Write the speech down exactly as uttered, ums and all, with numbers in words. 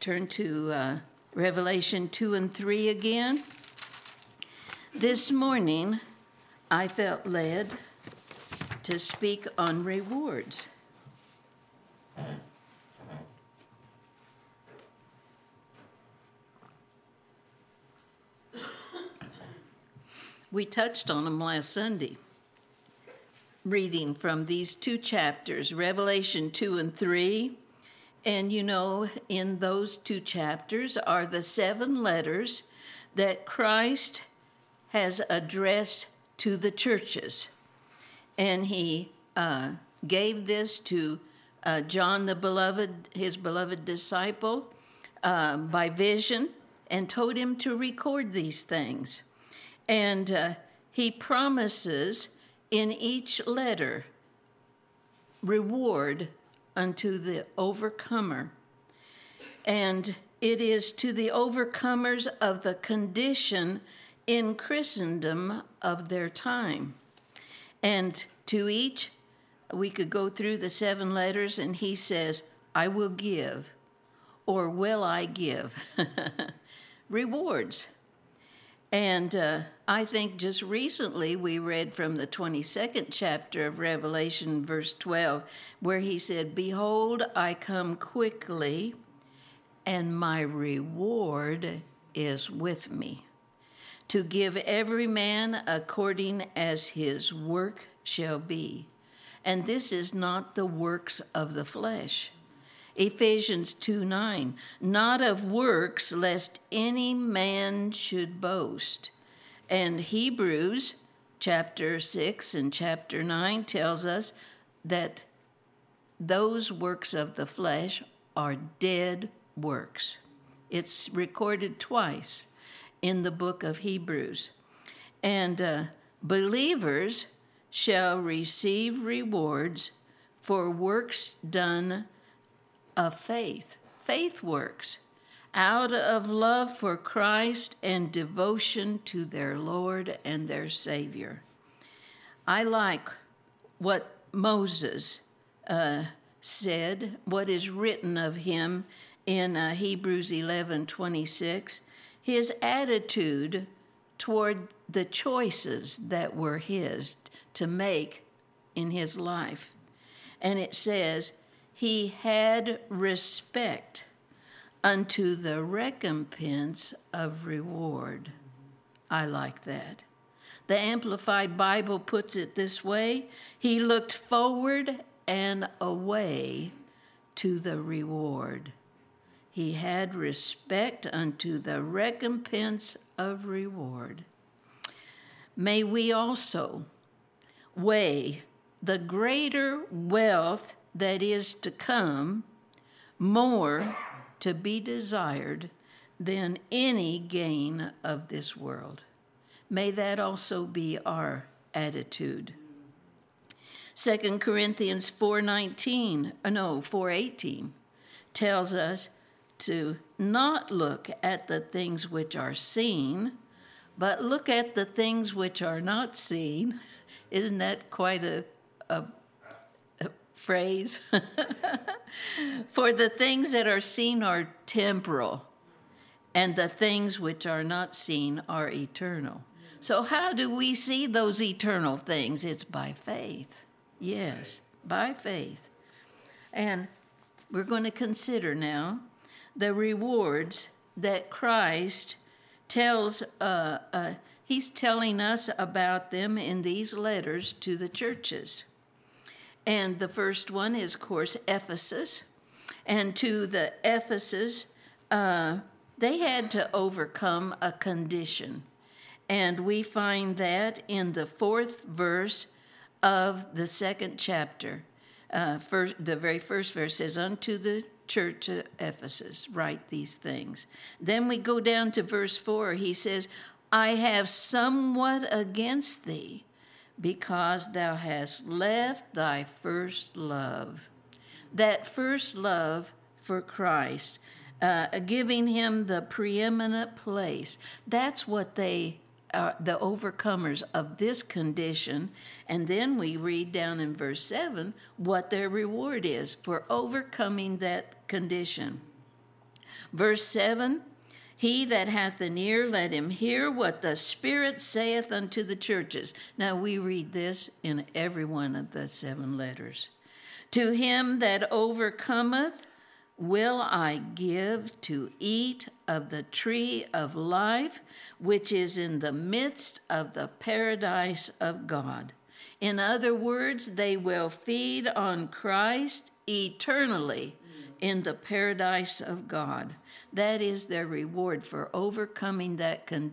Turn to uh, Revelation two and three again. This morning, I felt led to speak on rewards. We touched on them last Sunday, reading from these two chapters, Revelation two and three. And you know, in those two chapters are the seven letters that Christ has addressed to the churches. And he uh, gave this to uh, John the beloved, his beloved disciple, uh, by vision, and told him to record these things. And uh, he promises in each letter reward unto the overcomer. And it is to the overcomers of the condition in Christendom of their time. And to each, we could go through the seven letters, and he says, I will give, or will I give, rewards. And uh, I think just recently we read from the twenty-second chapter of Revelation, verse twelve, where he said, Behold, I come quickly, and my reward is with me, to give every man according as his work shall be. And this is not the works of the flesh. Ephesians two nine, not of works, lest any man should boast. And Hebrews chapter six and chapter nine tells us that those works of the flesh are dead works. It's recorded twice in the book of Hebrews. And uh, believers shall receive rewards for works done of faith, faith works, out of love for Christ and devotion to their Lord and their Savior. I like what Moses uh, said, what is written of him in uh, Hebrews eleven twenty-six, his attitude toward the choices that were his to make in his life. And it says, he had respect unto the recompense of reward. I like that. The Amplified Bible puts it this way, he looked forward and away to the reward. He had respect unto the recompense of reward. May we also weigh the greater wealth that is to come, more to be desired than any gain of this world. May that also be our attitude. Second Corinthians four nineteen, no, four eighteen tells us to not look at the things which are seen, but look at the things which are not seen. Isn't that quite a, a phrase? For the things that are seen are temporal, and the things which are not seen are eternal. So how do we see those eternal things? It's by faith. Yes, by faith. And we're going to consider now the rewards that Christ tells, uh, uh, he's telling us about them in these letters to the churches. And the first one is, of course, Ephesus. And to the Ephesus, uh, they had to overcome a condition. And we find that in the fourth verse of the second chapter. Uh, first, the very first verse says, Unto the church of Ephesus, write these things. Then we go down to verse four. He says, I have somewhat against thee, because thou hast left thy first love. That first love for Christ, uh, giving him the preeminent place. That's what they are, the overcomers of this condition. And then we read down in verse seven what their reward is for overcoming that condition. Verse seven, he that hath an ear, let him hear what the Spirit saith unto the churches. Now we read this in every one of the seven letters. To him that overcometh will I give to eat of the tree of life, which is in the midst of the paradise of God. In other words, they will feed on Christ eternally in the paradise of God. That is their reward for overcoming that condition.